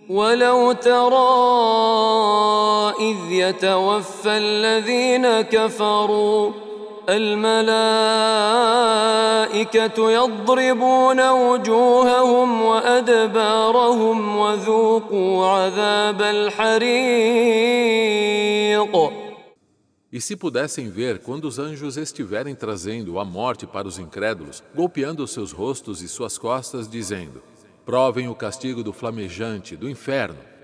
ولو ترى إذ يتوفى الذين كفروا الملائكة يضربون وجوههم وأدبارهم وذوقوا عذاب الحريق. E se pudessem ver quando os anjos estiverem trazendo a morte para os incrédulos, golpeando os seus rostos e suas costas, dizendo: provem o castigo do flamejante, do inferno.